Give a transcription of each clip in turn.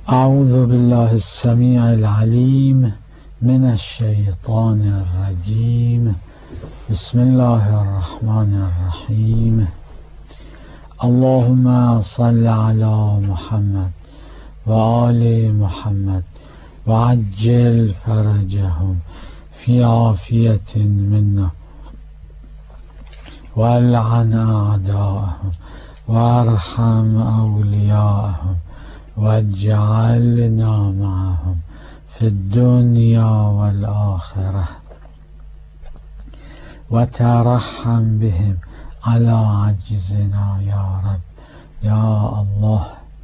أعوذ بالله السميع العليم من الشيطان الرجيم. بسم الله الرحمن الرحيم. اللهم صل على محمد وآل محمد وعجل فرجهم في عافية منا، والعن أعداءهم وارحم أولياءهم، واجعلنا معهم في الدنيا والآخرة، وترحم بهم على عجزنا يا رب يا الله.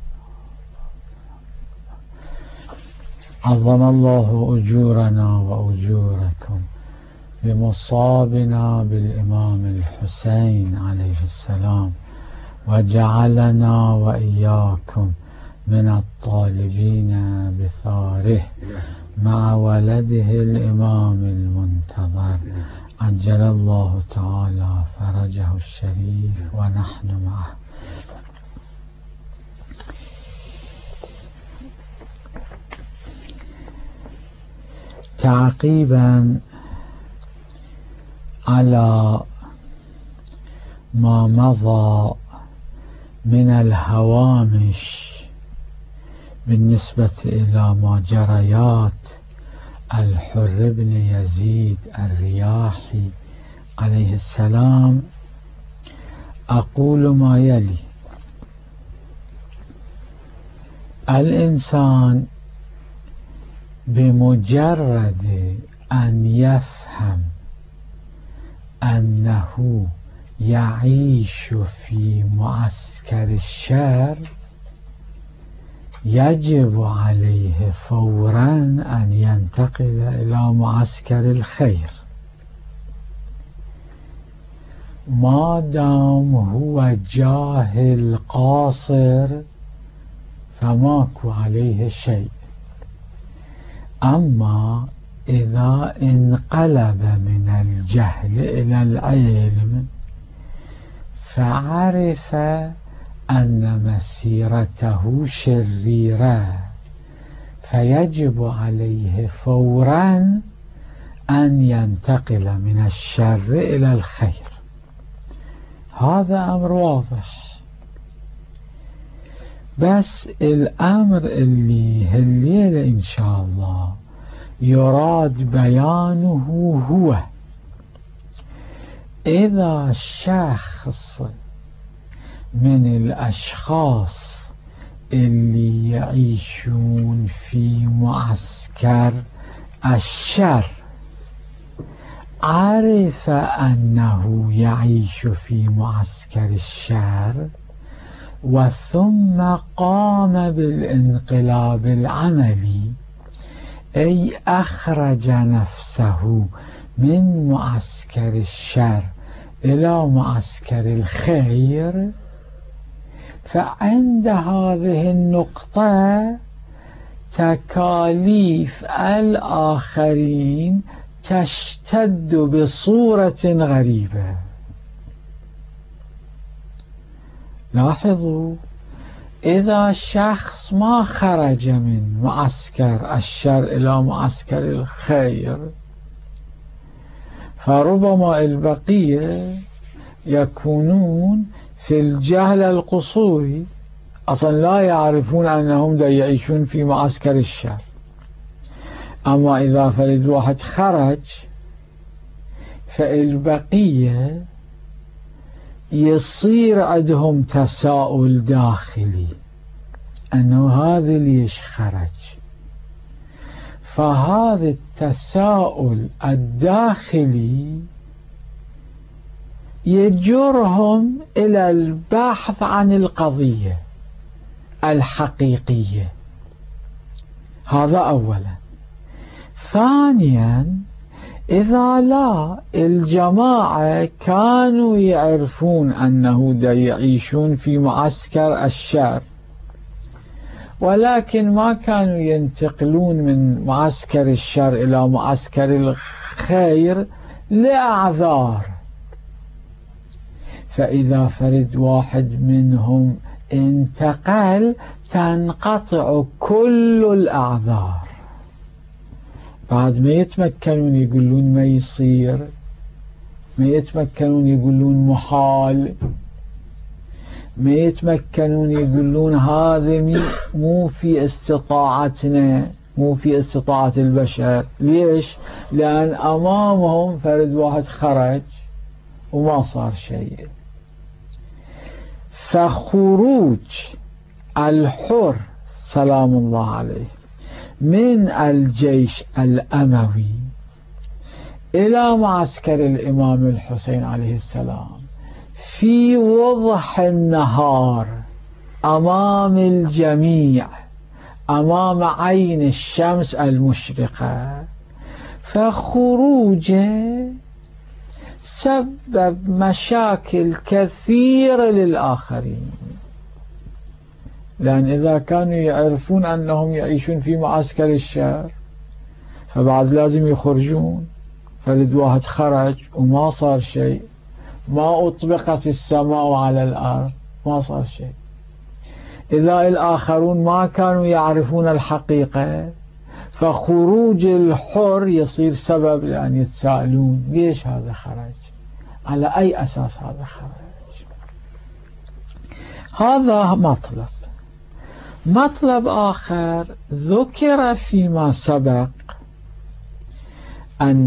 عظم الله أجورنا وأجوركم بمصابنا بالإمام الحسين عليه السلام، وجعلنا وإياكم من الطالبين بثاره مع ولده الإمام المنتظر عجل الله تعالى فرجه الشريف ونحن معه. تعقيبا على ما مضى من الهوامش بالنسبة إلى ما جريات الحر بن يزيد الرياحي عليه السلام، أقول ما يلي: الإنسان بمجرد أن يفهم أنه يعيش في معسكر الشر يجب عليه فورا أن ينتقل إلى معسكر الخير. ما دام هو جاهل قاصر فماكو عليه شيء. أما إذا انقلب من الجهل إلى العلم فعرف أن مسيرته شريرة، فيجب عليه فورا أن ينتقل من الشر إلى الخير. هذا أمر واضح. بس الأمر اللي هالليلة إن شاء الله يراد بيانه هو: إذا شخص من الأشخاص اللي يعيشون في معسكر الشر عرف أنه يعيش في معسكر الشر وثم قام بالانقلاب العملي، أي أخرج نفسه من معسكر الشر إلى معسكر الخير، فعند هذه النقطة تكاليف الآخرين تشتد بصورة غريبة. لاحظوا، إذا شخص ما خرج من معسكر الشر إلى معسكر الخير فربما البقية يكونون في الجهل القصوري، أصلا لا يعرفون أنهم يعيشون في معسكر الشر. أما إذا فرد واحد خرج فالبقية يصير عندهم تساؤل داخلي أنه هذا ليش خرج. فهذا التساؤل الداخلي يجرهم إلى البحث عن القضية الحقيقية. هذا أولا. ثانيا، إذا لا الجماعة كانوا يعرفون أنه يعيشون في معسكر الشر ولكن ما كانوا ينتقلون من معسكر الشر إلى معسكر الخير لأعذار، فإذا فرد واحد منهم انتقل تنقطع كل الأعذار. بعد ما يتمكنون يقولون ما يصير، ما يتمكنون يقولون محال، ما يتمكنون يقولون هذا مو في استطاعتنا، مو في استطاعة البشر. ليش؟ لأن أمامهم فرد واحد خرج وما صار شيء. فخروج الحر سلام الله عليه من الجيش الأموي إلى معسكر الإمام الحسين عليه السلام في وضح النهار أمام الجميع، أمام عين الشمس المشرقة، فخروجه سبب مشاكل كثيرة للآخرين. لأن إذا كانوا يعرفون أنهم يعيشون في معسكر الشر فبعد لازم يخرجون. فرد واحد خرج وما صار شيء، ما أطبقت السماء على الأرض، ما صار شيء. إذا الآخرون ما كانوا يعرفون الحقيقة فخروج الحر يصير سبب لأن يتساءلون ليش هذا خرج، على أي أساس هذا خرج. هذا مطلب. مطلب آخر ذكر فيما سبق أن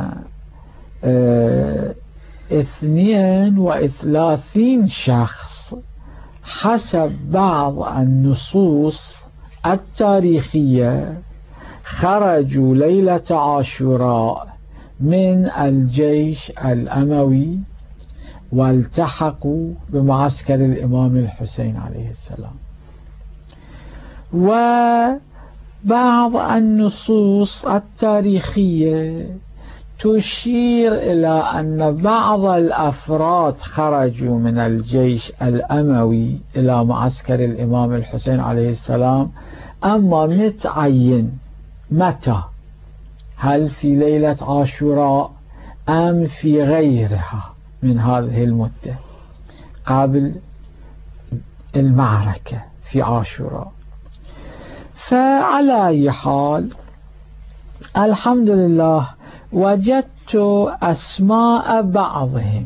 32 شخص حسب بعض النصوص التاريخية خرجوا ليلة عاشوراء من الجيش الأموي والتحقوا بمعسكر الإمام الحسين عليه السلام. وبعض النصوص التاريخية تشير إلى أن بعض الأفراد خرجوا من الجيش الأموي إلى معسكر الإمام الحسين عليه السلام، أما متعين متى، هل في ليلة عاشوراء أم في غيرها من هذه المدة قبل المعركة في عاشوراء. فعلى أي حال الحمد لله وجدت أسماء بعضهم،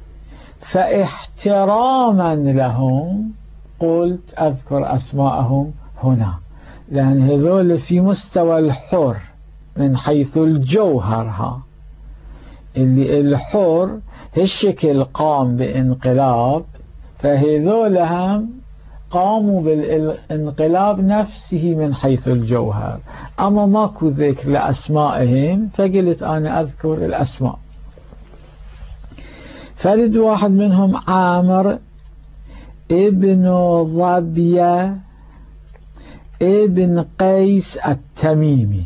فاحتراما لهم قلت أذكر أسماءهم هنا، لأن هذول في مستوى الحر من حيث الجوهر، اللي الحر هالشكل قام بانقلاب، فهذول هم قاموا بالانقلاب نفسه من حيث الجوهر، أما ماكو ذكر لأسمائهم فقلت أنا أذكر الأسماء. فرد واحد منهم عامر ابن ظبية ابن قيس التميمي.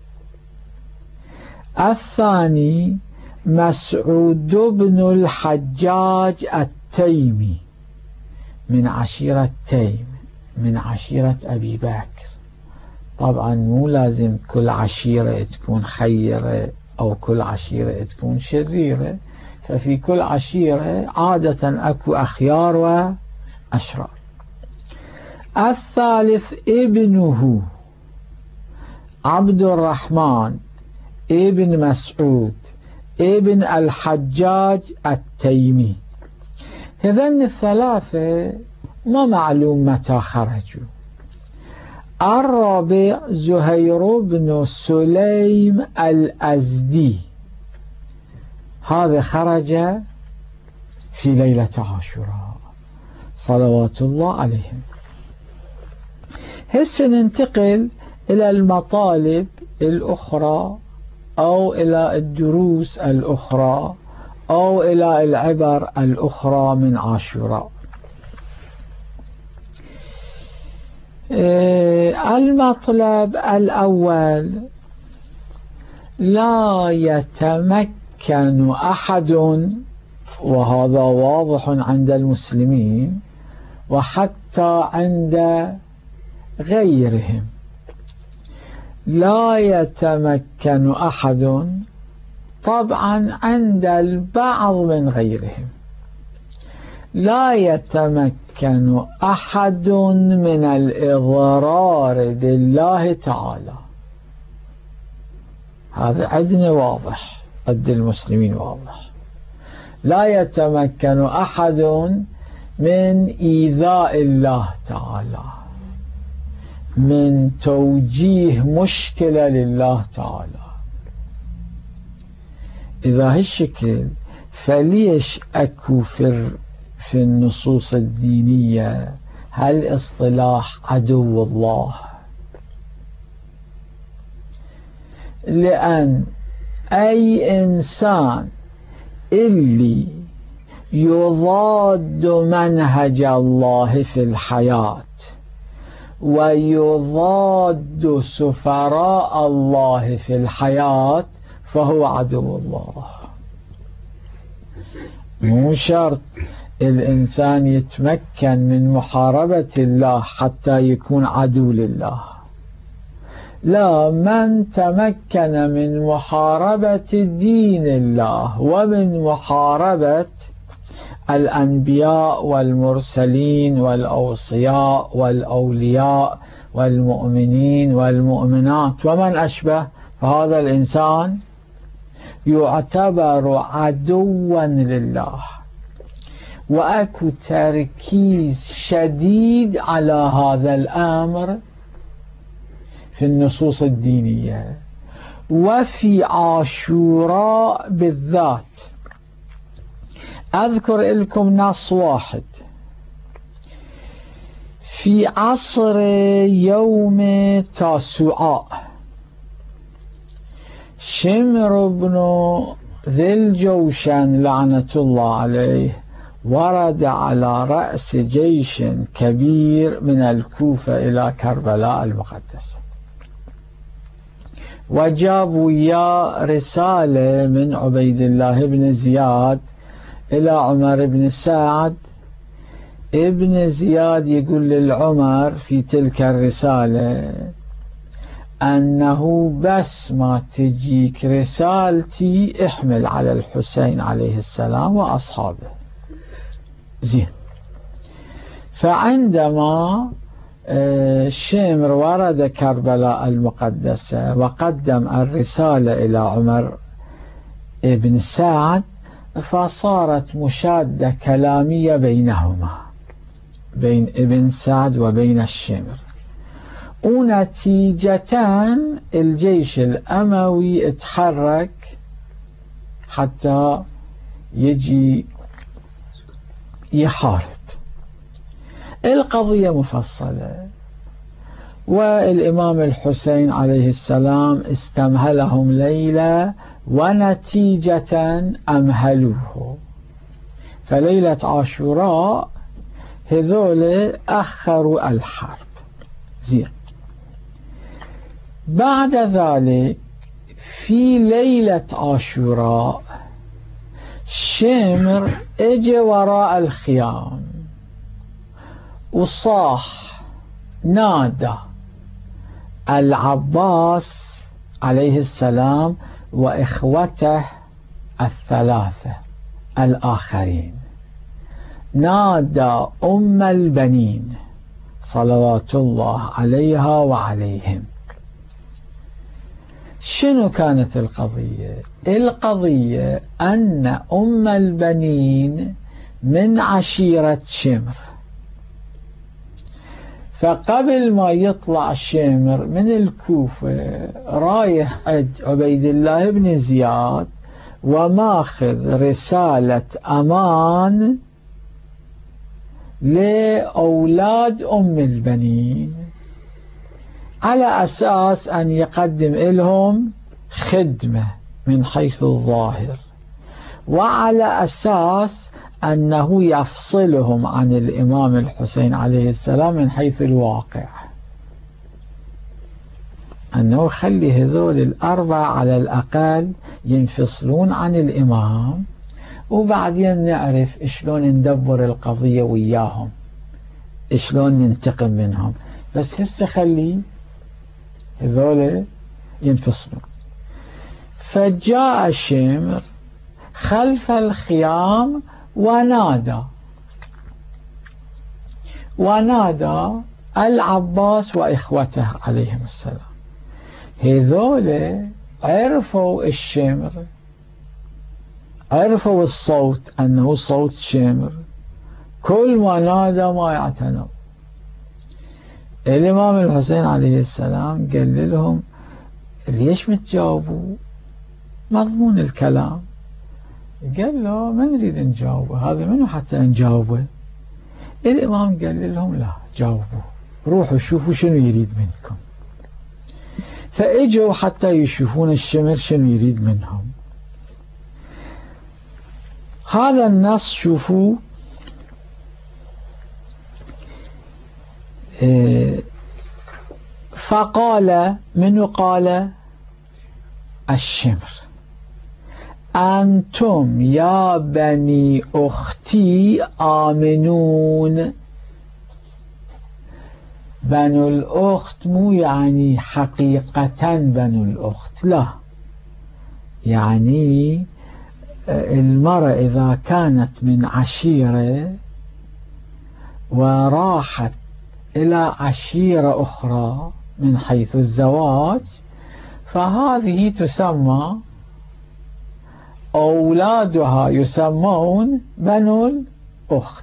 الثاني مسعود بن الحجاج التيمي من عشيرة تيم، من عشيرة أبي بكر. طبعا مو لازم كل عشيرة تكون خيرة أو كل عشيرة تكون شريرة، ففي كل عشيرة عادة أكو أخيار وأشرار. الثالث ابنه عبد الرحمن ابن مسعود ابن الحجاج التيمي. هذين الثلاثة ما معلوم متى خرجوا. الرابع زهير بن سليم الأزدي، هذا خرج في ليلة عاشوراء صلوات الله عليهم. هسه ننتقل إلى المطالب الأخرى أو إلى الدروس الأخرى أو إلى العبر الأخرى من عاشوراء. المطلب الأول: لا يتمكن أحد، وهذا واضح عند المسلمين وحتى عند غيرهم، لا يتمكن أحد، طبعا عند البعض من غيرهم، لا يتمكن يتمكن أحد من الإضرار بالله تعالى. هذا عندنا واضح، عند المسلمين واضح. لا يتمكن أحد من إيذاء الله تعالى، من توجيه مشكلة لله تعالى. إذا هالشكل فليش أكو في النصوص الدينية هالاصطلاح عدو الله؟ لأن أي إنسان اللي يضاد منهج الله في الحياة ويضاد سفراء الله في الحياة فهو عدو الله. مو شرط الإنسان يتمكن من محاربة الله حتى يكون عدو لله. لا، من تمكن من محاربة دين الله ومن محاربة الأنبياء والمرسلين والأوصياء والأولياء والمؤمنين والمؤمنات ومن أشبه، فهذا الإنسان يعتبر عدوا لله. وأكو تركيز شديد على هذا الأمر في النصوص الدينية وفي عاشوراء بالذات. أذكر لكم نص واحد في عصر يوم تاسوعاء. شمر بن ذي الجوشن لعنة الله عليه ورد على رأس جيش كبير من الكوفة إلى كربلاء المقدسة، وجابوا يا رسالة من عبيد الله بن زياد إلى عمر بن سعد. ابن زياد يقول للعمر في تلك الرسالة أنه بس ما تجيك رسالتي احمل على الحسين عليه السلام وأصحابه. زين. فعندما شمر ورد كربلاء المقدسة وقدم الرسالة إلى عمر بن سعد، فصارت مشادة كلامية بينهما، بين ابن سعد وبين الشمر، ونتيجة الجيش الأموي اتحرك حتى يجي يحارب. القضية مفصلة، والإمام الحسين عليه السلام استمهلهم ليلة ونتيجة أمهلوه. فليلة عاشوراء هذول أخروا الحرب. زين. بعد ذلك في ليلة عاشوراء شمر اجى وراء الخيام وصاح نادى العباس عليه السلام وإخوته الثلاثة الآخرين، نادى أم البنين صلوات الله عليها وعليهم. شنو كانت القضية؟ القضية أن أم البنين من عشيرة شمر، فقبل ما يطلع شمر من الكوفة رايح عند عبيد الله بن زياد وماخذ رسالة أمان لأولاد أم البنين على أساس أن يقدم لهم خدمة من حيث الظاهر، وعلى أساس أنه يفصلهم عن الإمام الحسين عليه السلام من حيث الواقع، أنه خلي هذول الأربعة على الأقل ينفصلون عن الإمام، وبعدين نعرف شلون ندبر القضية وياهم، شلون ننتقم منهم، بس هسه خلي هذول ينفصلون. فجاء شمر خلف الخيام ونادى ونادى العباس وإخوته عليهم السلام. هذول عرفوا الشمر، عرفوا الصوت أنه صوت شمر، كل ما نادى ما يعتنوا. الإمام الحسين عليه السلام قال لهم ليش متجاوبوا مضمون الكلام؟ قال له ما نريد نجاوبه، هذا منو حتى نجاوبه؟ الإمام قال لهم لا جاوبوا، روحوا شوفوا شنو يريد منكم. فإجوا حتى يشوفون الشمر شنو يريد منهم. هذا النص شوفوا فقال، منو قال؟ الشمر: أنتم يا بني أختي آمنون. بنو الأخت مو يعني حقيقة بنو الأخت، لا، يعني المرأة إذا كانت من عشيرة وراحت إلى عشيرة أخرى من حيث الزواج، فهذه تسمى، أولادها يسمون بنو الأخت.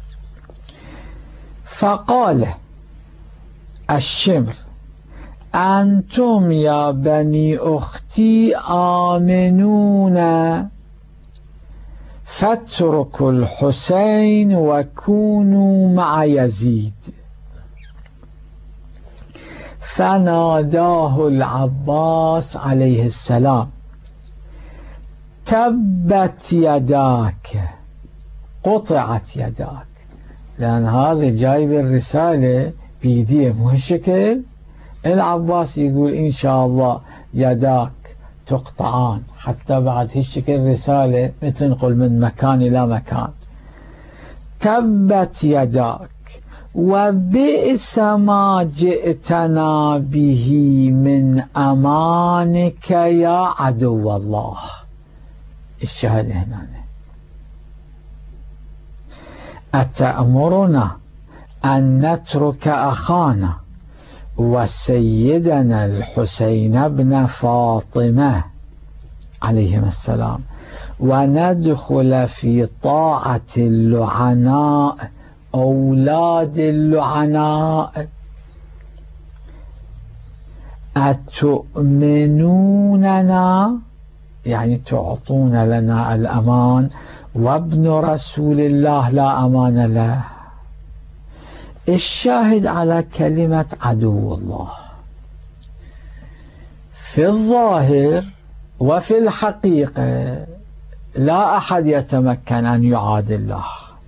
فقال الشمر: أنتم يا بني أختي آمنون، فاتركوا الحسين وكونوا مع يزيد. فناداه العباس عليه السلام: تبت يداك، قطعت يداك، لأن هذا جايب الرسالة بيديه مو هالشكل. العباس يقول إن شاء الله يداك تقطعان، حتى بعد هالشكل رسالة تنقل من مكان إلى مكان. تبت يداك وبئس ما جئتنا به من أمانك يا عدو الله. الشهادة هنا: أتأمرنا أن نترك أخانا وسيدنا الحسين بن فاطمة عليهم السلام وندخل في طاعة اللعناء أولاد اللعناء؟ أتؤمنوننا، يعني تعطون لنا الأمان، وابن رسول الله لا أمان له. الشاهد على كلمة عدو الله في الظاهر وفي الحقيقة لا أحد يتمكن أن يعادي الله،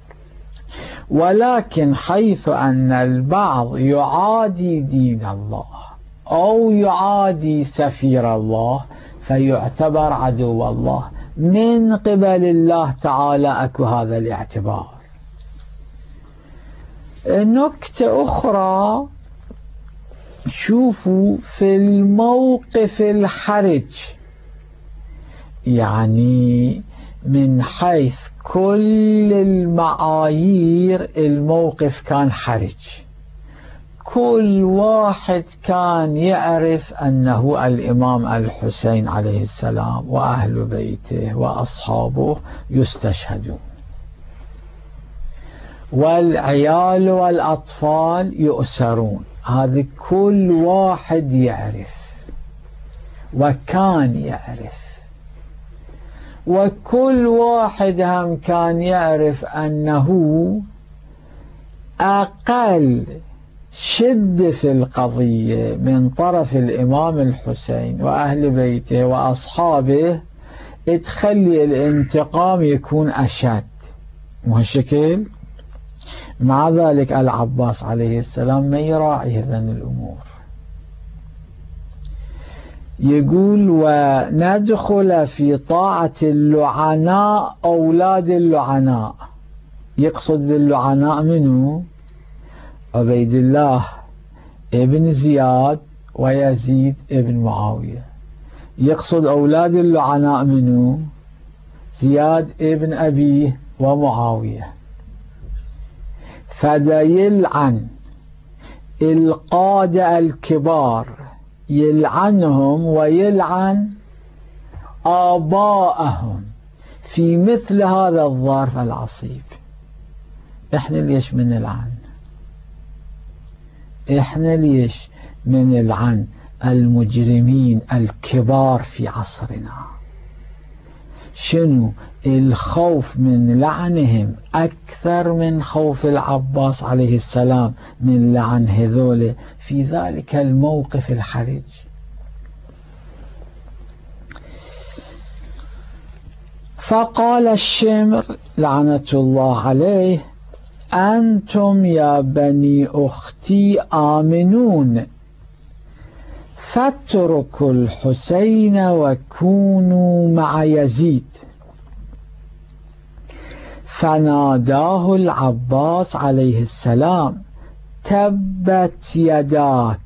ولكن حيث أن البعض يعادي دين الله أو يعادي سفير الله فيعتبر عدو الله من قبل الله تعالى. أكو هذا الاعتبار. نكتة أخرى، شوفوا في الموقف الحرج، يعني من حيث كل المعايير الموقف كان حرج. كل واحد كان يعرف أنه الإمام الحسين عليه السلام وأهل بيته وأصحابه يستشهدون، والعيال والأطفال يؤسرون. هذا كل واحد يعرف وكان يعرف، وكل واحد هم كان يعرف أنه أقل شدة في القضية من طرف الإمام الحسين وأهل بيته وأصحابه تخلي الانتقام يكون أشد، وهالشكل. مع ذلك العباس عليه السلام ما يراعي هذين الأمور. يقول وندخل في طاعة اللعناء أولاد اللعناء. يقصد باللعناء منه؟ عبيد الله ابن زياد ويزيد ابن معاوية. يقصد أولاد اللعناء منه؟ زياد ابن أبيه ومعاوية. فدا يلعن القادة الكبار، يلعنهم ويلعن آباءهم في مثل هذا الظرف العصيب. احنا ليش من العن؟ احنا ليش من العن المجرمين الكبار في عصرنا؟ شنو الخوف من لعنهم أكثر من خوف العباس عليه السلام من لعن هذول في ذلك الموقف الحرج؟ فقال الشمر لعنة الله عليه: أنتم يا بني أختي آمنون، فاتركوا الحسين وكونوا مع يزيد. فناداه العباس عليه السلام: تبت يداك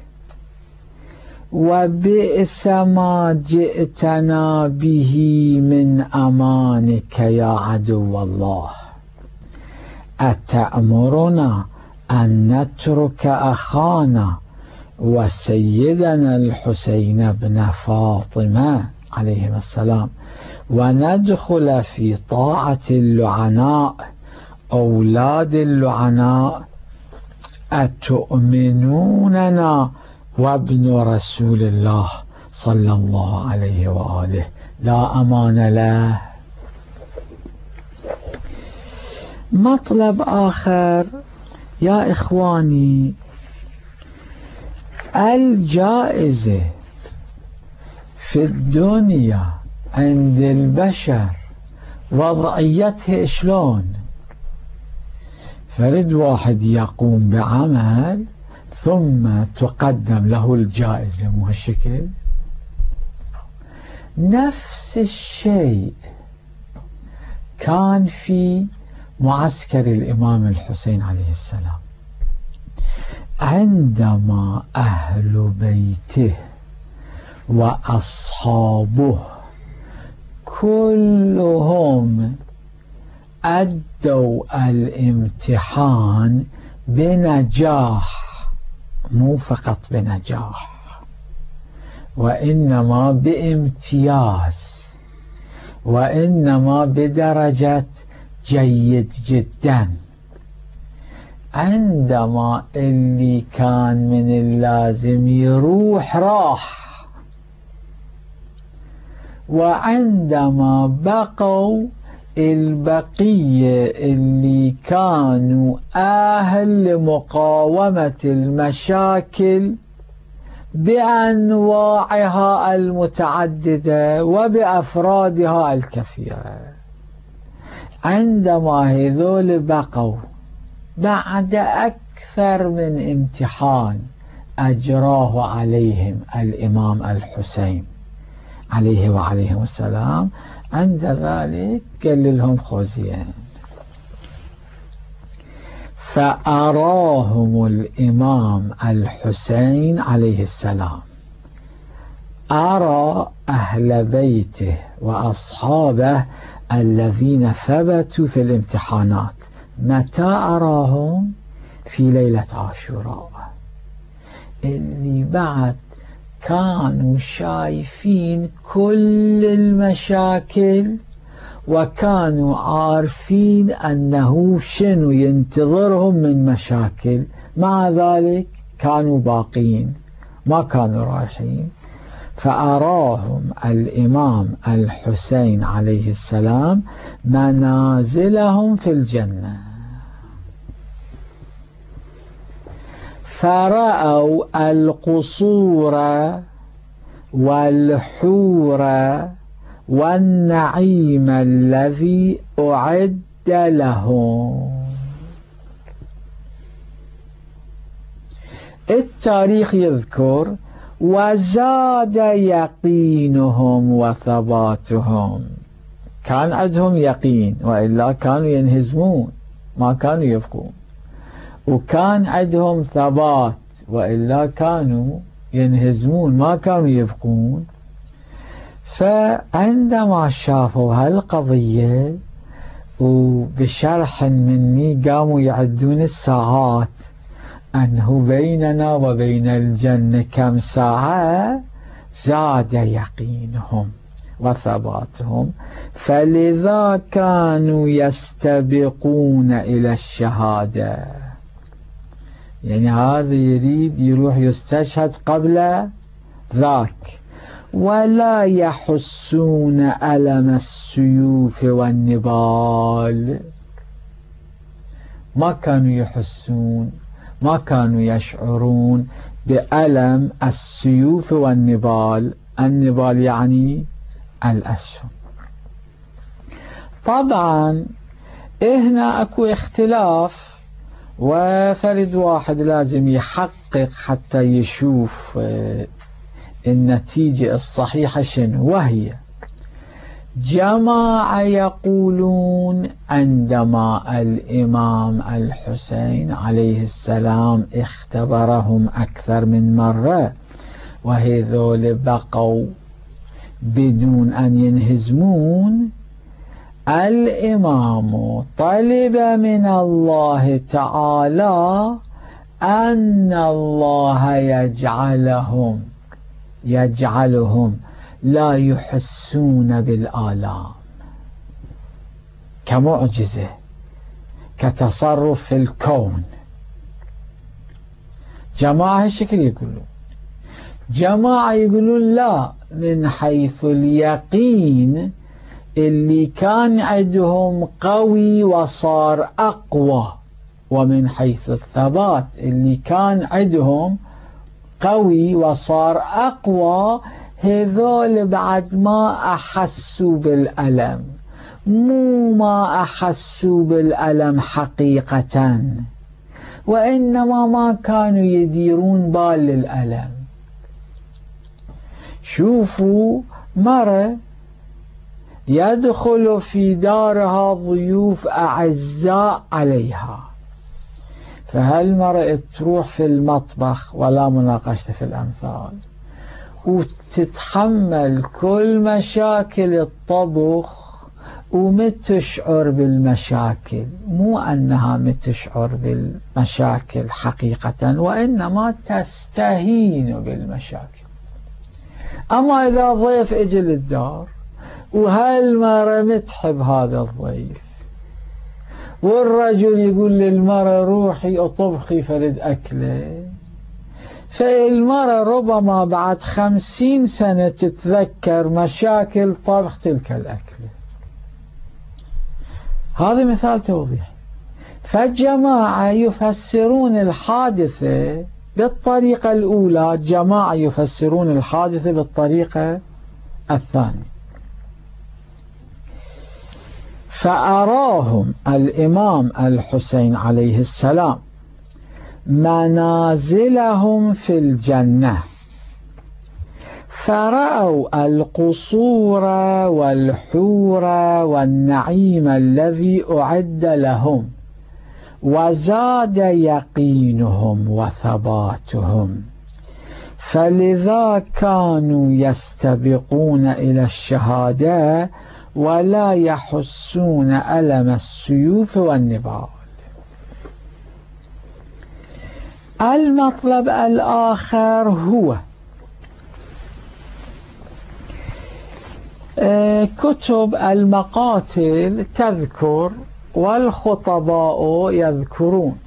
وبئس ما جئتنا به من أمانك يا عدو الله، أتأمرنا أن نترك أخانا وسيدنا الحسين بن فاطمة عليه السلام وندخل في طاعة اللعناء أولاد اللعناء؟ أتؤمنوننا وابن رسول الله صلى الله عليه وآله لا أمان له. مطلب آخر يا إخواني، الجائزة في الدنيا عند البشر وضعيتها شلون؟ فرد واحد يقوم بعمل ثم تقدم له الجائزة، مو هالشكل؟ نفس الشيء كان في معسكر الإمام الحسين عليه السلام، عندما أهل بيته وأصحابه كلهم أدوا الامتحان بنجاح، مو فقط بنجاح وإنما بامتياز، وإنما بدرجة جيد جدا، عندما اللي كان من اللازم يروح راح، وعندما بقوا البقية اللي كانوا أهل لمقاومة المشاكل بأنواعها المتعددة وبأفرادها الكثيرة، عندما هذول بقوا بعد أكثر من امتحان أجراه عليهم الإمام الحسين عليه وعليه السلام، عند ذلك قال لهم خوزين، فأراهم الإمام الحسين عليه السلام، أرى أهل بيته وأصحابه الذين ثبتوا في الامتحانات. متى أراهم؟ في ليلة عاشوراء، اللي بعد كانوا شايفين كل المشاكل وكانوا عارفين أنه شنو ينتظرهم من مشاكل، مع ذلك كانوا باقين ما كانوا رايحين. فأراهم الإمام الحسين عليه السلام منازلهم في الجنة، فرأوا القصور والحور والنعيم الذي أعد لهم. التاريخ يذكر: وزاد يقينهم وثباتهم، كان عندهم يقين وإلا كانوا ينهزمون ما كانوا يبقون، وكان عندهم ثبات وإلا كانوا ينهزمون ما كانوا يبقون. فعندما شافوا هالقضية وبشرح مني قاموا يعدون الساعات أنه بيننا وبين الجنة كم ساعة، زاد يقينهم وثباتهم، فلذا كانوا يستبقون إلى الشهادة. يعني هذا يريد يروح يستشهد قبل ذاك، ولا يحسون ألم السيوف والنبال. ما كانوا يحسون، ما كانوا يشعرون بألم السيوف والنبال. النبال يعني الأسهم. طبعا هنا أكو اختلاف، وفرد واحد لازم يحقق حتى يشوف النتيجة الصحيحة شنو. وهي جماعة يقولون عندما الإمام الحسين عليه السلام اختبرهم أكثر من مرة وهذول بقوا بدون أن ينهزمون، الإمام طلب من الله تعالى أن الله يجعلهم لا يحسون بالآلام، كمعجزة، كتصرف في الكون. جماعة الشكل يقولون، جماعة يقولون لا، من حيث اليقين اللي كان عندهم قوي وصار أقوى، ومن حيث الثبات اللي كان عندهم قوي وصار أقوى، هذول بعد ما أحسوا بالألم، مو ما أحسوا بالألم حقيقة، وإنما ما كانوا يديرون بال للألم. شوفوا مرة يدخل في دارها ضيوف أعزاء عليها، فهالمرة تروح في المطبخ، ولا مناقشة في الأمثال، وتتحمل كل مشاكل الطبخ ومتشعر بالمشاكل، مو أنها متشعر بالمشاكل حقيقة، وإنما تستهين بالمشاكل. أما إذا ضيف اجى للدار وهالمرة متحب هذا الضيف، والرجل يقول للمرة روحي اطبخي فرد أكله، فالمرة ربما بعد 50 سنة تتذكر مشاكل طبخ تلك الأكلة. هذا مثال توضيح. فالجماعة يفسرون الحادثة بالطريقة الأولى، جماعة يفسرون الحادثة بالطريقة الثانية. فأراهم الإمام الحسين عليه السلام منازلهم في الجنة، فرأوا القصور والحور والنعيم الذي أعد لهم، وزاد يقينهم وثباتهم، فلذا كانوا يستبقون إلى الشهادة ولا يحسون ألم السيوف والنبال. المطلب الآخر هو كتب المقاتل تذكر والخطباء يذكرون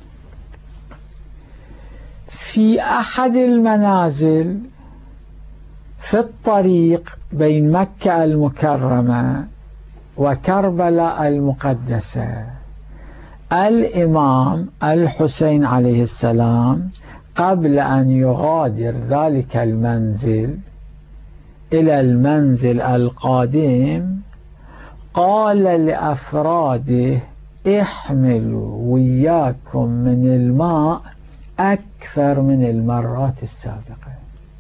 في أحد المنازل في الطريق بين مكة المكرمة وكربلاء المقدسة، الإمام الحسين عليه السلام قبل أن يغادر ذلك المنزل إلى المنزل القادم قال لأفراده احملوا وياكم من الماء أكثر من المرات السابقة.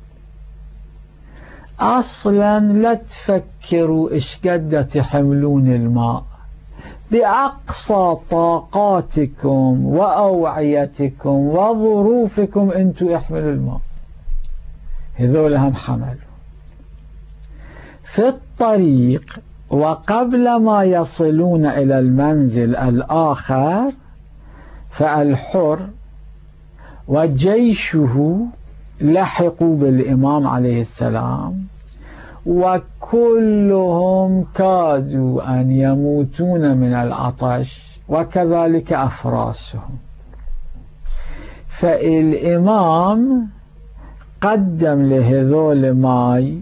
أصلا لا تفكروا إيش قد تحملون الماء، بأقصى طاقاتكم وأوعيتكم وظروفكم أنتوا احملوا الماء. هذول هم حملوا في الطريق وقبل ما يصلون إلى المنزل الآخر فالحر وجيشه لحقوا بالإمام عليه السلام، وكلهم كادوا أن يموتون من العطش، وكذلك أفراسهم. فالإمام قدم لهذول ماي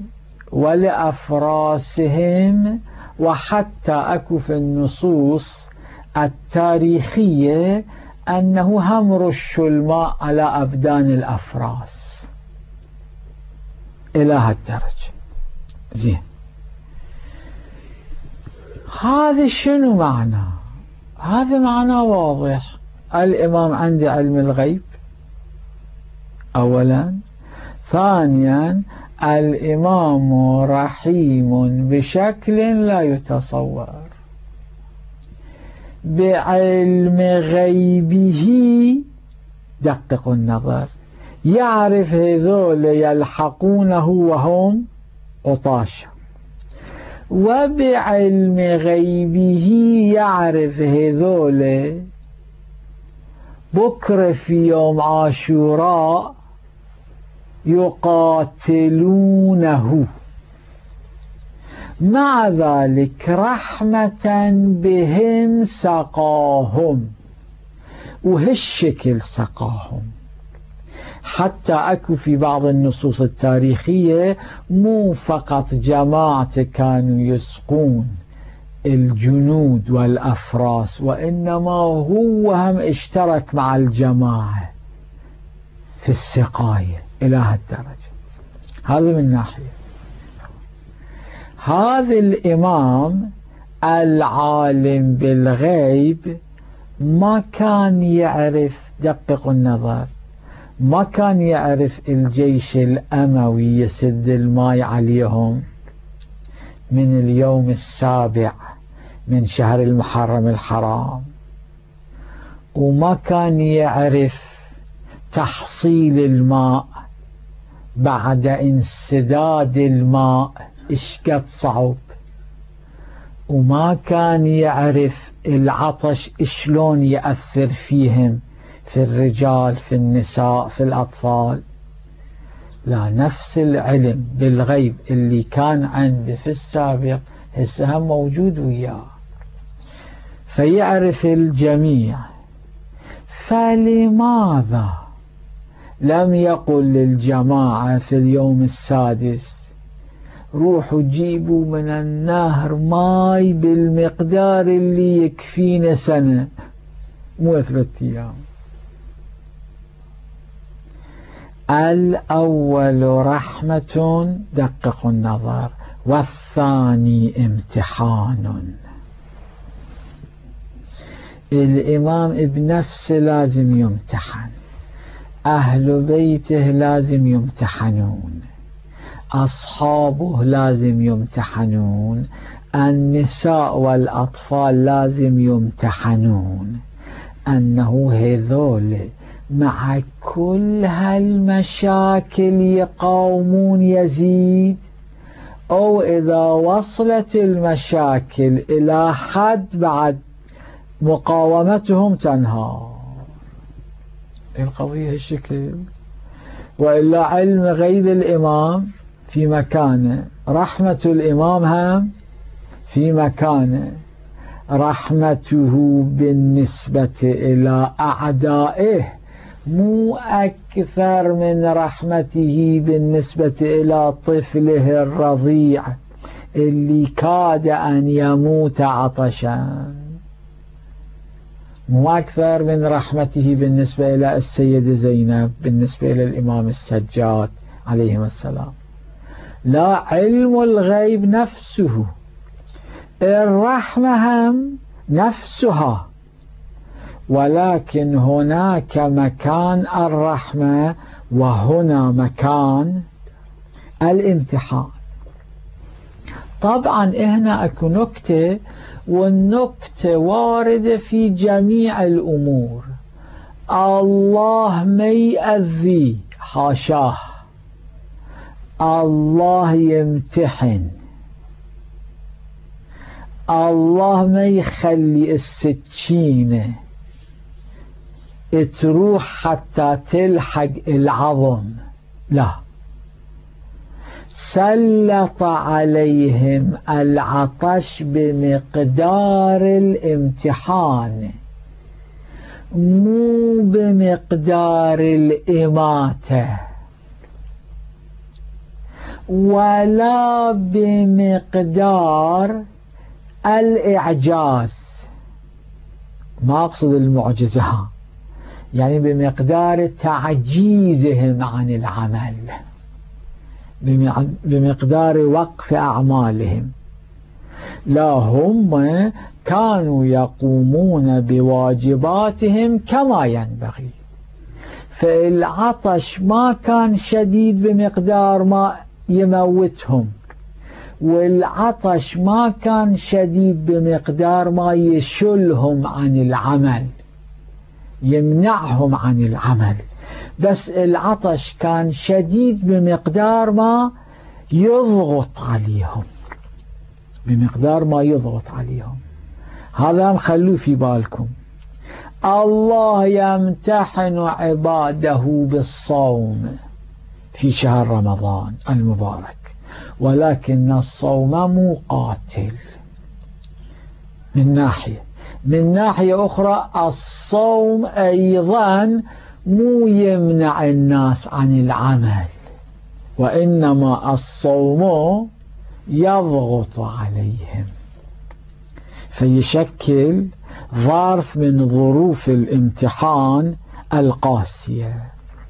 ولأفراسهم، وحتى أكو في النصوص التاريخية أنه هم رشوا الماء على أبدان الأفراس إلى هالدرجة. زين، هذا شنو معناه؟ هذا معناه واضح. الإمام عنده علم الغيب أولا، ثانيا الإمام رحيم بشكل لا يتصور، بعلم غيبه دقق النظر يعرف هذول يلحقونه وهم عطاشا، وبعلم غيبه يعرف هذول بكرة في يوم عاشوراء يقاتلونه. مع ذلك رحمة بهم سقاهم، وهالشكل سقاهم. حتى أكو في بعض النصوص التاريخية مو فقط جماعة كانوا يسقون الجنود والأفراس، وإنما هو هم اشترك مع الجماعة في السقاية إلى هالدرجة. هذا من ناحية. هذا الإمام العالم بالغيب ما كان يعرف، دقق النظر، ما كان يعرف الجيش الأموي يسد الماء عليهم من اليوم 7 من شهر المحرم الحرام، وما كان يعرف تحصيل الماء بعد انسداد الماء اشقد صعب، وما كان يعرف العطش شلون يأثر فيهم، في الرجال، في النساء، في الأطفال. لا، نفس العلم بالغيب اللي كان عنده في السابق هسه هم موجود وياه، فيعرف الجميع. فلماذا لم يقل للجماعة في اليوم 6 روحوا جيبوا من النهر ماي بالمقدار اللي يكفينا سنة، مو 3 أيام؟ الأول رحمة، دقق النظر، والثاني امتحان. الإمام بنفسه لازم يمتحن، أهل بيته لازم يمتحنون، أصحابه لازم يمتحنون، النساء والأطفال لازم يمتحنون، أنه هذول مع كل هالمشاكل يقاومون يزيد، أو إذا وصلت المشاكل إلى حد بعد مقاومتهم تنهار. القضية هالشكل. وإلا علم غيب الإمام في مكانه، رحمة الإمام هم في مكانه، رحمته بالنسبة إلى أعدائه مو أكثر من رحمته بالنسبة إلى طفله الرضيع اللي كاد أن يموت عطشا، مو أكثر من رحمته بالنسبة إلى السيدة زينب، بالنسبة إلى الإمام السجاد عليهم السلام. لا، علم الغيب نفسه، الرحمة هم نفسها، ولكن هناك مكان الرحمة وهنا مكان الامتحان. طبعا هنا اكو نكتة، والنكتة واردة في جميع الأمور. الله ما يأذي، حاشاه، الله يمتحن. الله ما يخلي السكينة تروح حتى تلحق العظم، لا، سلط عليهم العطش بمقدار الامتحان مو بمقدار الإماتة ولا بمقدار الإعجاز، ما أقصد المعجزة، يعني بمقدار تعجيزهم عن العمل، بمقدار وقف أعمالهم. لا، هم كانوا يقومون بواجباتهم كما ينبغي، فالعطش ما كان شديد بمقدار ما يموتهم، والعطش ما كان شديد بمقدار ما يشلهم عن العمل، يمنعهم عن العمل، بس العطش كان شديد بمقدار ما يضغط عليهم، بمقدار ما يضغط عليهم. هذا خلوه في بالكم. الله يمتحن عباده بالصوم في شهر رمضان المبارك، ولكن الصوم مو قاتل من ناحية أخرى الصوم أيضا مو يمنع الناس عن العمل، وإنما الصوم يضغط عليهم، فيشكل ظرف من ظروف الامتحان القاسية.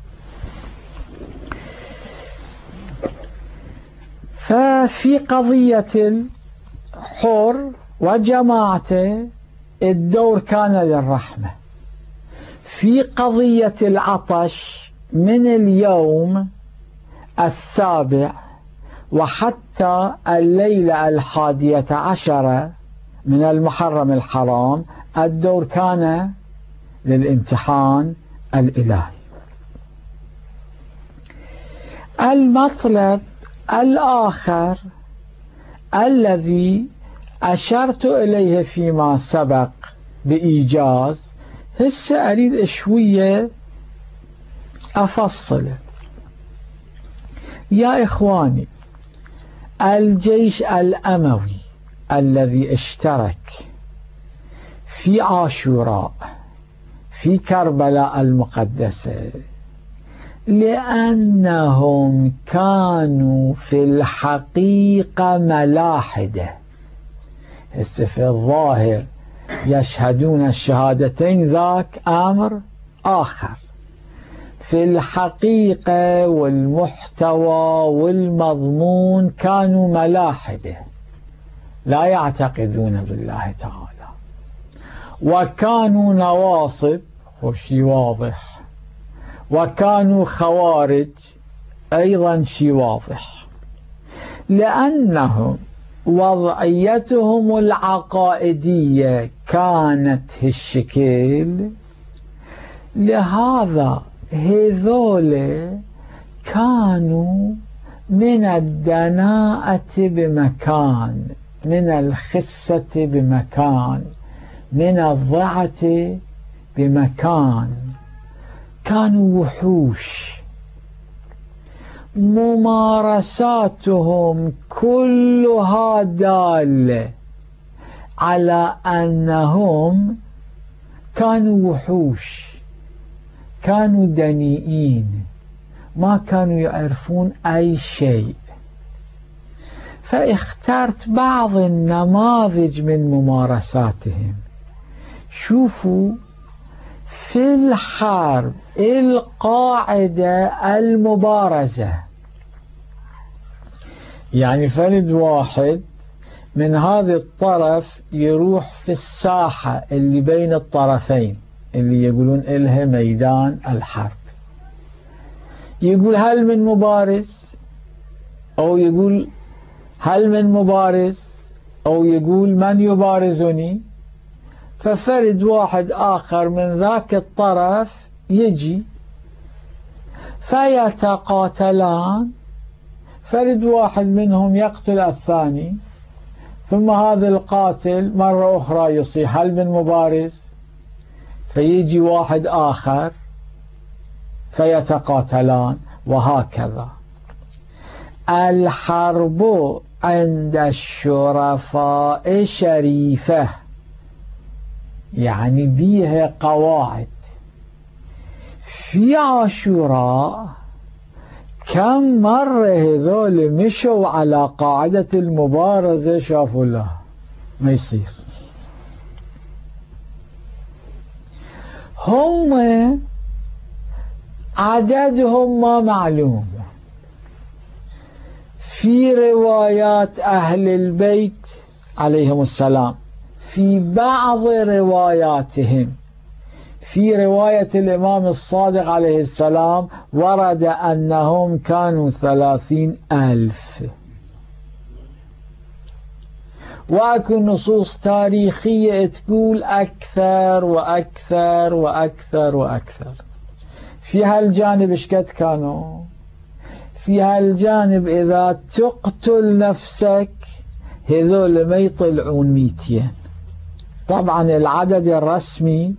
ففي قضية الحر وجماعته الدور كان للرحمة. في قضية العطش من اليوم 7 وحتى الليلة 11 من المحرم الحرام الدور كان للامتحان الإلهي. المطلب الآخر الذي أشرت إليه فيما سبق بإيجاز، هسه أريد شوية أفصله. يا إخواني، الجيش الأموي الذي اشترك في عاشوراء في كربلاء المقدسة لأنهم كانوا في الحقيقة ملاحدة، في الظاهر يشهدون الشهادتين، ذاك أمر آخر، في الحقيقة والمحتوى والمضمون كانوا ملاحدة لا يعتقدون بالله تعالى، وكانوا نواصب، شيء واضح، وكانوا خوارج أيضا شيء واضح، لأنهم وضعيتهم العقائدية كانت هالشكل، لهذا هذول كانوا من الدناءة بمكان، من الخسة بمكان، من الضعة بمكان، كانوا وحوش. ممارساتهم كلها دالة على أنهم كانوا وحوش، كانوا دنيئين، ما كانوا يعرفون أي شيء. فاخترت بعض النماذج من ممارساتهم. شوفوا في الحرب القاعدة المبارزة، يعني فرد واحد من هذا الطرف يروح في الساحة اللي بين الطرفين اللي يقولون إلها ميدان الحرب، يقول هل من مبارز، أو يقول هل من مبارز، أو يقول من يبارزني. ففرد واحد آخر من ذاك الطرف يجي فيتقاتلان، فرد واحد منهم يقتل الثاني، ثم هذا القاتل مرة أخرى يصيح هل من مبارز، فيجي واحد آخر فيتقاتلان، وهكذا. الحرب عند الشرفاء شريفة، يعني بيها قواعد. في عاشوراء كم مرة هذول مشوا على قاعدة المبارزة، شافوا لها ما يصير. هم عددهم ما معلوم. في روايات أهل البيت عليهم السلام، في بعض رواياتهم، في رواية الإمام الصادق عليه السلام ورد أنهم كانوا 30,000، وأكو نصوص تاريخية تقول أكثر وأكثر وأكثر وأكثر. في هالجانب إشكد كانوا؟ في هالجانب إذا تقتل نفسك هذول ما يطلعون 200. طبعا العدد الرسمي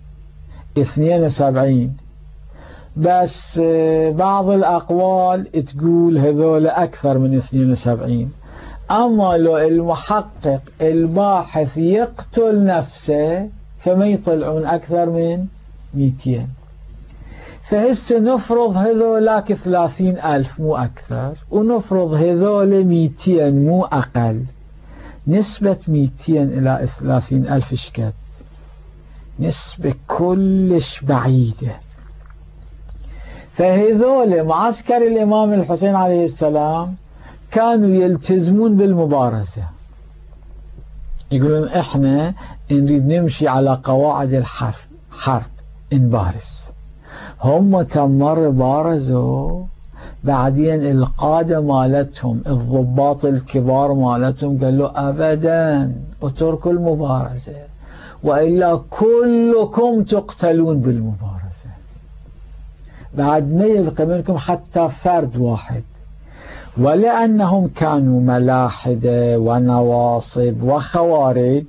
72، بس بعض الأقوال تقول هذول أكثر من 72. أما لو المحقق الباحث يقتل نفسه فما يطلعون أكثر من 200. فهسه نفرض هذولاك 30,000 مو أكثر، ونفرض هذول 200 مو أقل. نسبة 200 إلى 30,000 شكد؟ نسبة كلش بعيدة. فهذول معسكر الإمام الحسين عليه السلام كانوا يلتزمون بالمبارزة، يقولون إحنا نريد نمشي على قواعد الحرب نبارز. هم كم مرة بارزوا، بعدين القادة مالتهم الضباط الكبار مالتهم قالوا أبدا اتركوا المبارزة وإلا كلكم تقتلون بالمبارزة، بعد ما يبقى منكم حتى فرد واحد. ولأنهم كانوا ملاحدة ونواصب وخوارج،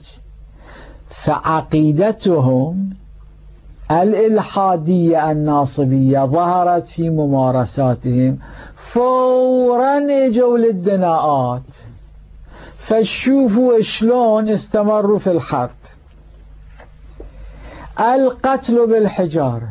فعقيدتهم الإلحادية الناصبية ظهرت في ممارساتهم، فورا اجوا للدناءات. فشوفوا شلون استمروا في الحرب. القتل بالحجارة،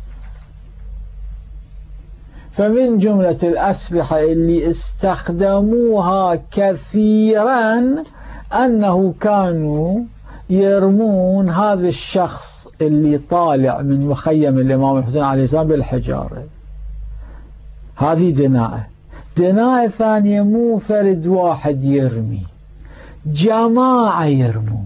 فمن جملة الأسلحة اللي استخدموها كثيرا أنه كانوا يرمون هذا الشخص اللي طالع من مخيم الإمام الحسين عليه السلام بالحجارة. هذه دناءة ثانية، مو فرد واحد يرمي، جماعة يرمون.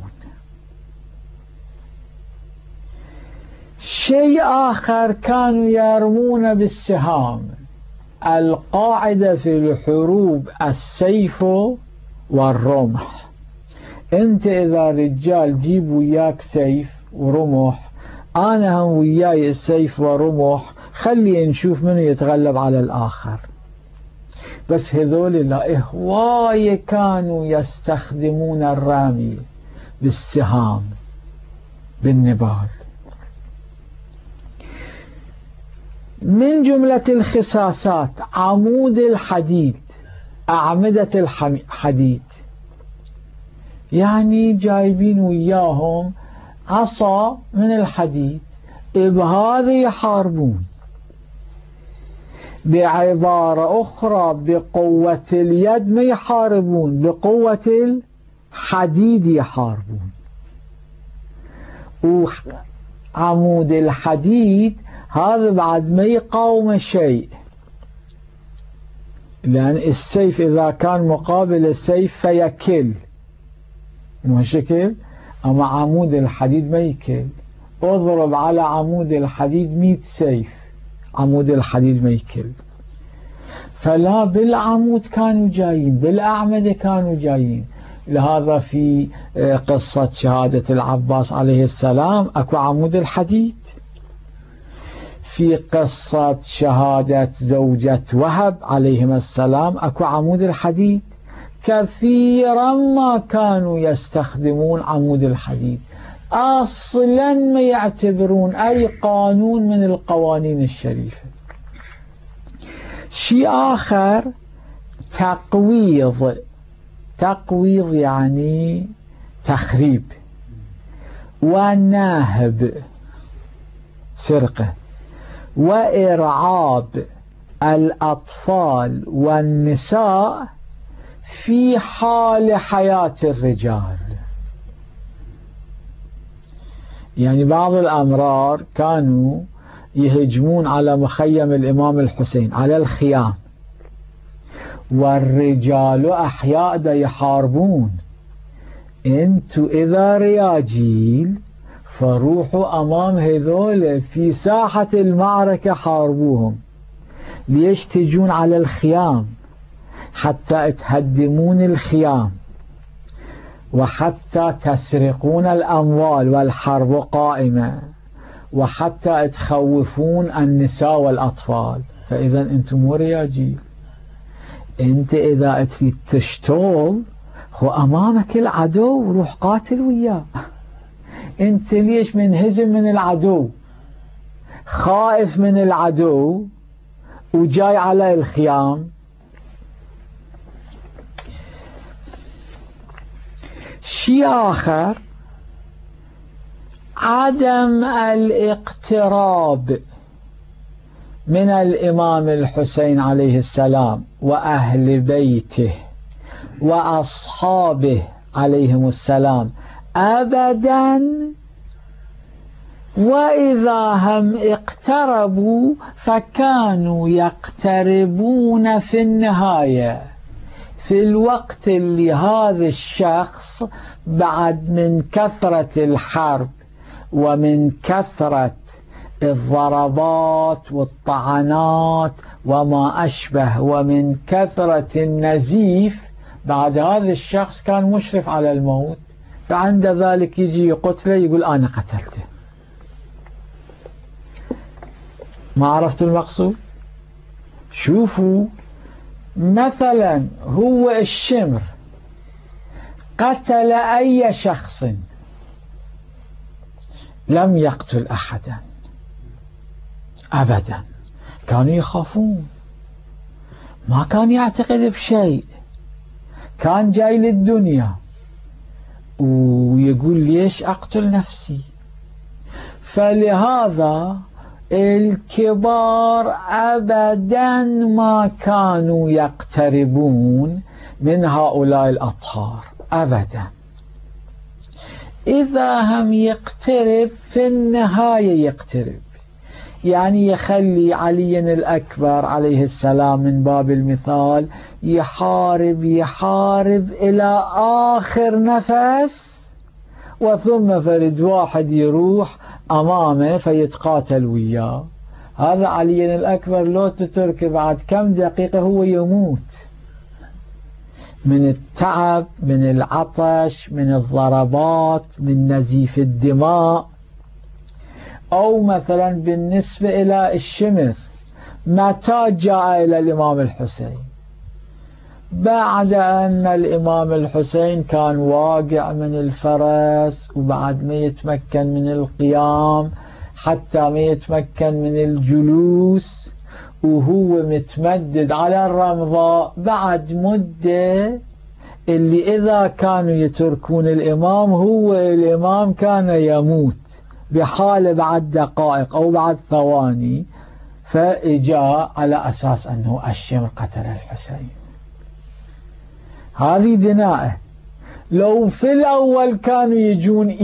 شيء آخر كانوا يرمون بالسهام. القاعدة في الحروب السيف والرمح. انت اذا رجال جيب وياك سيف ورمح، انا هم وياي السيف ورمح، خلي نشوف منو يتغلب على الاخر. بس هذول لا، هواية كانوا يستخدمون الرمي بالسهام بالنبال. من جملة الخساسات عمود الحديد، أعمدة الحديد، يعني جايبين وياهم عصا من الحديد، بهذا يحاربون. بعبارة أخرى بقوة اليد ما يحاربون، بقوة الحديد يحاربون. وعمود الحديد هذا بعد ما يقاوم شيء، لأن السيف إذا كان مقابل السيف فيكل، مو شكل. أما عمود الحديد ما يكل. اضرب على عمود الحديد 100 سيف، عمود الحديد ما يكل. فلا، بالعمود كانوا جايين، بالأعمدة كانوا جايين. لهذا في قصة شهادة العباس عليه السلام أكو عمود الحديد. في قصة شهادة زوجة وهب عليهما السلام أكو عمود الحديد. كثيرا ما كانوا يستخدمون عمود الحديد، أصلا ما يعتبرون أي قانون من القوانين الشريفة. شيء آخر تقويض يعني تخريب، ونهب سرقة، وإرعاب الأطفال والنساء في حال حياة الرجال. يعني بعض الأمرار كانوا يهجمون على مخيم الإمام الحسين، على الخيام، والرجال أحياء دا يحاربون. انتوا إذا رياجيل فروحوا أمام هذول في ساحة المعركة حاربوهم. ليش تجون على الخيام؟ حتى تهدمون الخيام، وحتى تسرقون الأموال والحرب قائمة، وحتى تخوفون النساء والأطفال. فإذا أنتم مو رياجيل. أنت إذا تريد تشتغل هو أمامك العدو، روح قاتل وياه. أنت ليش منهزم من العدو، خائف من العدو، وجاي على الخيام؟ شيء آخر عدم الاقتراب من الإمام الحسين عليه السلام وأهل بيته وأصحابه عليهم السلام أبدا، وإذا هم اقتربوا فكانوا يقتربون في النهاية في الوقت اللي هذا الشخص بعد من كثرة الحرب ومن كثرة الضربات والطعنات وما أشبه ومن كثرة النزيف، بعد هذا الشخص كان مشرف على الموت، فعند ذلك يجي يقتله يقول أنا قتلته. ما عرفت المقصود؟ شوفوا مثلا هو الشمر قتل أي شخص، لم يقتل أحدا أبدا، كانوا يخافون، ما كان يعتقد بشيء، كان جاي للدنيا ويقول ليش أقتل نفسي. فلهذا الكبار أبدا ما كانوا يقتربون من هؤلاء الأطهار أبدا. إذا هم يقترب في النهاية يقترب، يعني يخلي علي الأكبر عليه السلام من باب المثال يحارب إلى آخر نفس، وثم فرد واحد يروح أمامه فيتقاتل وياه. هذا علي الأكبر لو تترك بعد كم دقيقة هو يموت من التعب، من العطش، من الضربات، من نزيف الدماء. أو مثلا بالنسبة إلى الشمر، متى جاء إلى الإمام الحسين؟ بعد أن الإمام الحسين كان واقع من الفرس، وبعد ما يتمكن من القيام، حتى ما يتمكن من الجلوس، وهو متمدد على الرمضاء بعد مدة، اللي إذا كانوا يتركون الإمام هو الإمام كان يموت بحالة بعد دقائق أو بعد ثواني، فإجاء على أساس أنه الشمر قتل الحسين. هذه دناءه. لو في الأول كانوا يجون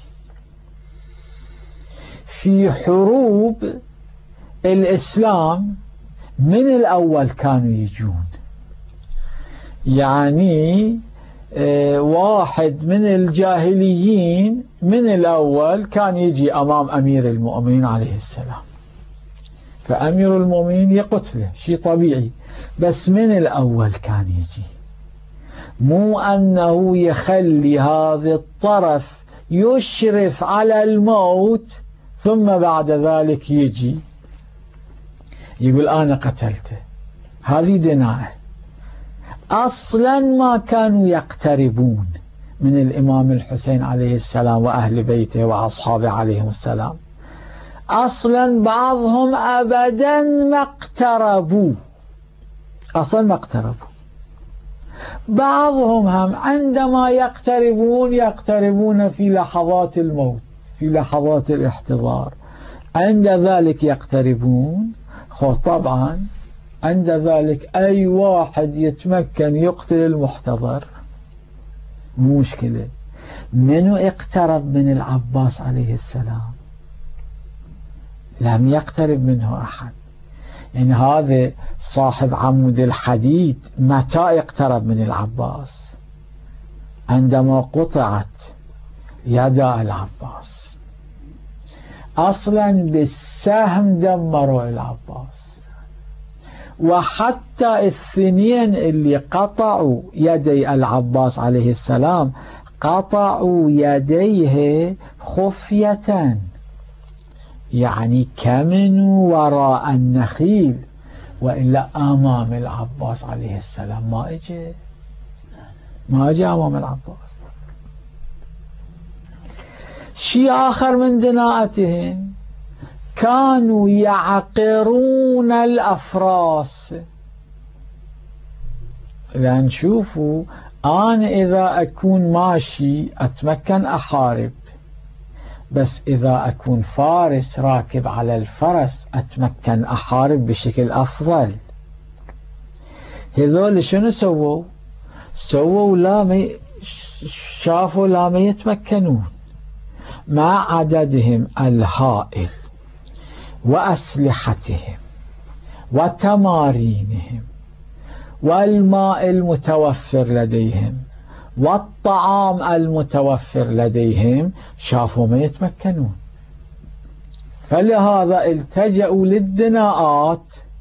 في حروب الإسلام من الأول كانوا يجون، يعني واحد من الجاهليين من الأول كان يجي أمام أمير المؤمنين عليه السلام، فأمير المؤمنين يقتله، شيء طبيعي، بس من الأول كان يجي، مو أنه يخلي هذا الطرف يشرف على الموت ثم بعد ذلك يجي يقول أنا قتلته. هذه دناءه. أصلا ما كانوا يقتربون من الإمام الحسين عليه السلام وأهل بيته وأصحابه عليهم السلام. أصلا بعضهم أبدا ما اقتربوا، أصلا ما اقتربوا. بعضهم هم عندما يقتربون في لحظات الموت، في لحظات الاحتضار، عند ذلك يقتربون. طبعا عند ذلك أي واحد يتمكن يقتل المحتضر مو مشكلة. منو اقترب من العباس عليه السلام؟ لم يقترب منه أحد. يعني هذا صاحب عمود الحديد متى اقترب من العباس؟ عندما قطعت يدا العباس. أصلا بالسهم دمروا العباس. وحتى الاثنين اللي قطعوا يدي العباس عليه السلام قطعوا يديه خفية، يعني كمنوا وراء النخيل، وإلا أمام العباس عليه السلام ما اجى أمام العباس. شيء آخر من دناءتهم، كانوا يعقرون الأفراس. لأن شوفوا، أنا إذا أكون ماشي أتمكن أحارب، بس إذا أكون فارس راكب على الفرس أتمكن أحارب بشكل أفضل. هذول شنو سووا؟ شافوا لا ما يتمكنون مع عددهم الهائل وأسلحتهم وتمارينهم والماء المتوفر لديهم والطعام المتوفر لديهم، شافوا ما يتمكنون. فلهذا التجأوا للدناءات،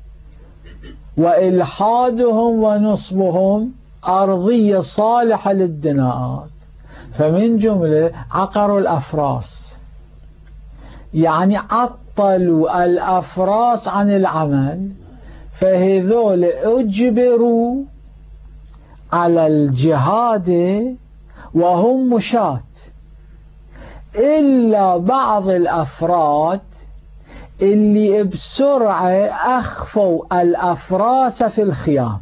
وإلحادهم ونصبهم أرضية صالحة للدناءات. فمن جملة عقروا الأفراس، يعني عطلوا الأفراس عن العمل، فهذول أجبروا على الجهاد وهم مشاة، إلا بعض الأفراد اللي بسرعة أخفوا الأفراس في الخيام،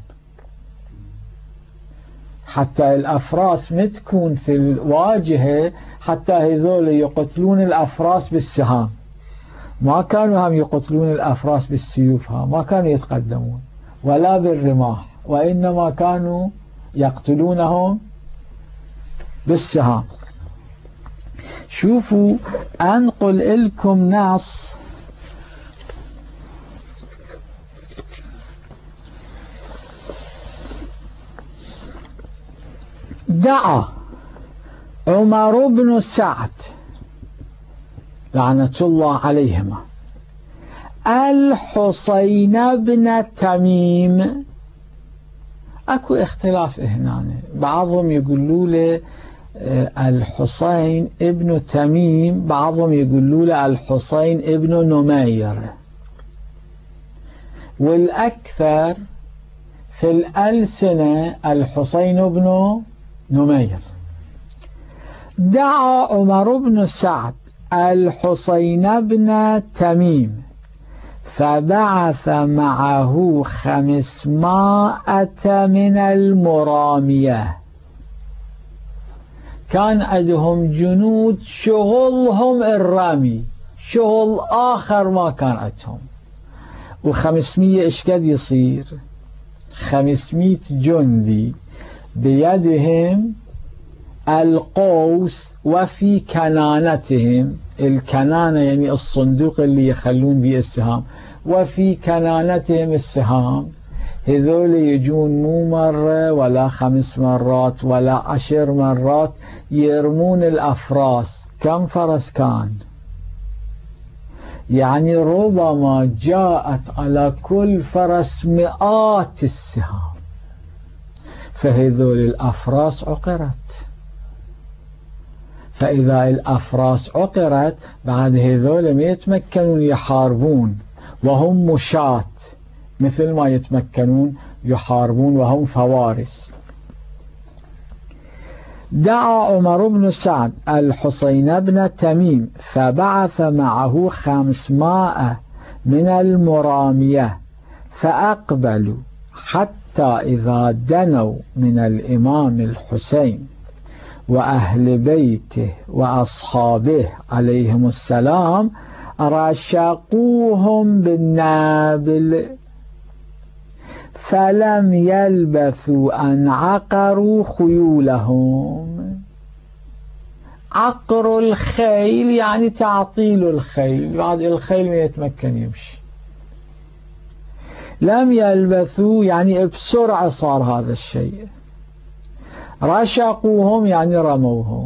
حتى الأفراس متكون في الواجهة، حتى هذول يقتلون الأفراس بالسهام. ما كانوا هم يقتلون الأفراس بالسيوف، ما كانوا يتقدمون ولا بالرماح، وإنما كانوا يقتلونهم بالسهام. شوفوا، أنقل لكم نص دعا عمر بن سعد لعنة الله عليهما الحسين بن تميم. اكو اختلاف هنا، بعضهم يقولوا له الحسين ابن تميم، بعضهم يقولوا له الحسين ابن نمير، والأكثر في الألسنة الحسين بن نمير. دعا عمر بن سعد الحسين بن تميم فبعث معه 500 من المرامية. كان عندهم جنود شغلهم الرمي، شغل آخر ما كان عندهم. و500 إيش قد يصير؟ 500 جندي بيدهم القوس وفي كنانتهم، الكنانة يعني الصندوق اللي يخلون به السهام، وفي كنانتهم السهام. هذول يجون مو مرة ولا 5 مرات ولا 10 مرات، يرمون الأفراس. كم فرس كان؟ يعني ربما جاءت على كل فرس مئات السهام. فهذول الأفراس عقرت. فإذا الأفراس عقرت، بعد هذول ما يتمكنون يحاربون وهم مشاة مثل ما يتمكنون يحاربون وهم فوارس. دعا عمر بن سعد الحسين بن تميم فبعث معه 500 من المرامية فأقبلوا، حتى إذا دنوا من الإمام الحسين وأهل بيته وأصحابه عليهم السلام رشقوهم بالنابل، فلم يلبثوا أن عقروا خيولهم. عقر الخيل يعني تعطيل الخيل، بعد الخيل ما يتمكن يمشي. لم يلبثوا يعني بسرعة صار هذا الشيء. رشقوهم يعني رموهم.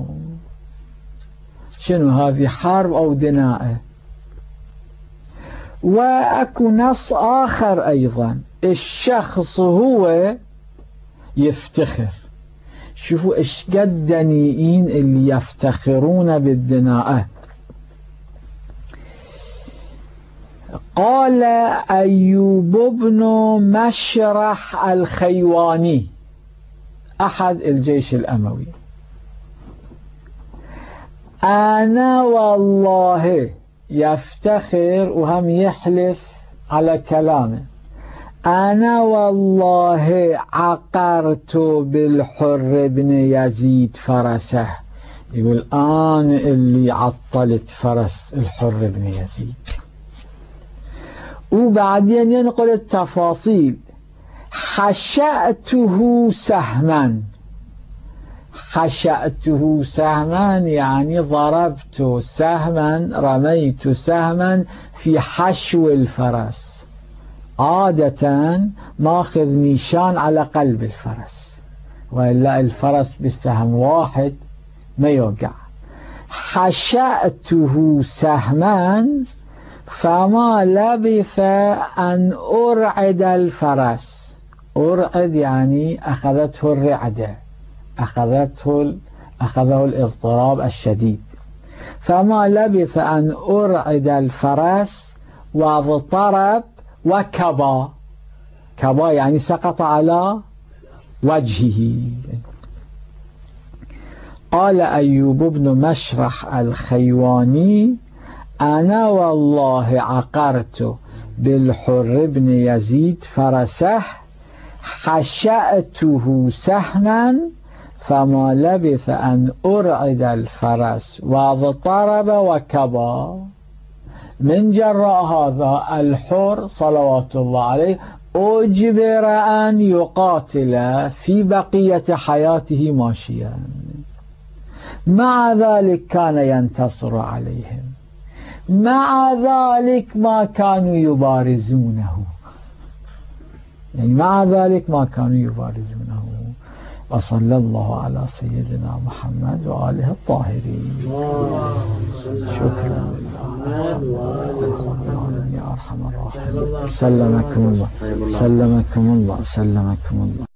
شنو هذه؟ حرب أو دناءة. وأكو نص آخر أيضا، الشخص هو يفتخر. شوفوا إيش قد دنيئين اللي يفتخرون بالدناءة. قال أيوب بن مشرح الخيواني أحد الجيش الأموي: أنا والله، يفتخر وهم يحلف على كلامه، أنا والله عقرت بالحر بن يزيد فرسه. يقول أنا اللي عطلت فرس الحر بن يزيد. وبعدين ينقل التفاصيل: حشأته سهما. حشأته سهما يعني ضربت سهما، رميت سهما في حشو الفرس. عادة ماخذ نيشان على قلب الفرس، وإلا الفرس بالسهم واحد ما يوقع. حشأته سهما فما لبث أن أرعد الفرس. أرعد يعني أخذته الرعدة، أخذه الاضطراب الشديد. فما لبث أن أرعد الفرس واضطرب وكبا. كبا يعني سقط على وجهه. قال أيوب بن مشرح الخيواني: أنا والله عقرت بالحر بن يزيد فرسه، حشأته سهما فما لبث أن أرعد الفرس واضطرب وكبا. من جراء هذا الحر صلوات الله عليه أجبر أن يقاتل في بقية حياته ماشيا، مع ذلك كان ينتصر عليهم، مع ذلك ما كانوا يبارزونه، يعني مع ذلك ما كانوا يبارزونه. وصلى الله على سيدنا محمد وآله الطاهرين. شكرا لله يا أرحم الراحمين. سلمكم الله، سلمكم الله، سلمكم الله.